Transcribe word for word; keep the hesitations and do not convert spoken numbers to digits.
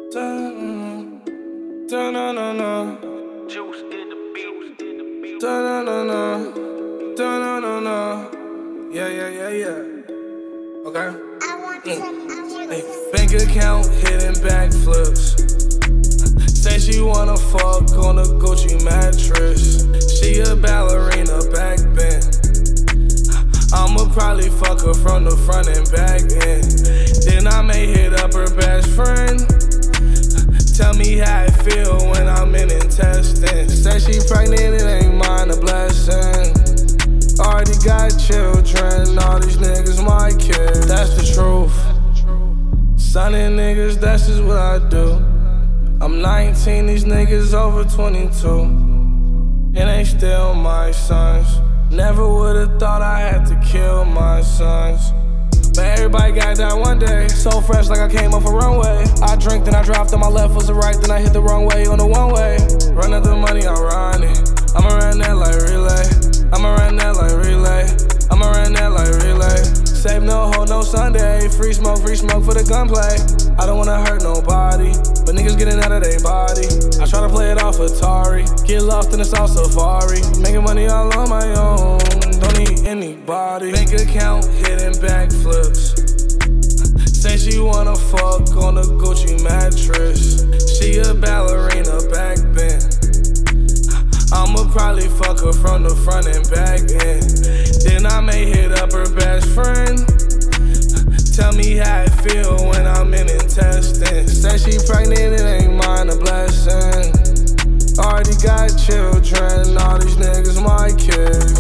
Da-na-na-na. Juice in the beat. Da-na-na-na. Da-na-na-na. Yeah, yeah, yeah, yeah. Okay. Mm. Hey, bank account hitting backflips. Say she wanna fuck on a Gucci mattress. She a ballerina back bend. I'ma probably fuck her from the front and back end. Then I may hit up her best friend. Tell me how it feel when I'm in intestines. Say she pregnant, it ain't mine, a blessing. Already got children, all these niggas my kids. That's the truth. Son and niggas, that's just what I do. I'm nineteen, these niggas over twenty-two. It ain't still my sons. Never would've thought I had to kill my sons. But everybody got that one day. So fresh like I came off a runway. I drink, then I dropped on my left was the right, then I hit the wrong way on the one way. Run out the money, I run it. I'ma run that like relay. I'ma run that like relay. I'ma run that like relay. Save no hoe, no Sunday. Free smoke, free smoke for the gunplay. I don't wanna hurt nobody, but niggas getting out of their body. I try to play it off Atari. Get lost in the South Safari. Making money all on my own. Don't need anybody. Bank account hitting backflips. Say she wanna fuck on a Gucci mattress. She a ballerina back bend. I'ma probably fuck her from the front and back end. Then I may hit up her best friend. Tell me how it feel when I'm in intestines. Say she pregnant, it ain't mine, a blessing. Already got children, all these niggas my kids.